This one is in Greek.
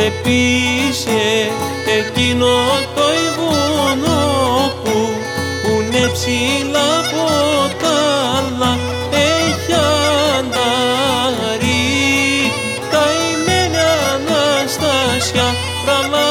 πήσε εκείνο το βουνό που είναι ψηλά από τα άλλα, έχει ανταρεί καημένη Αναστάσια,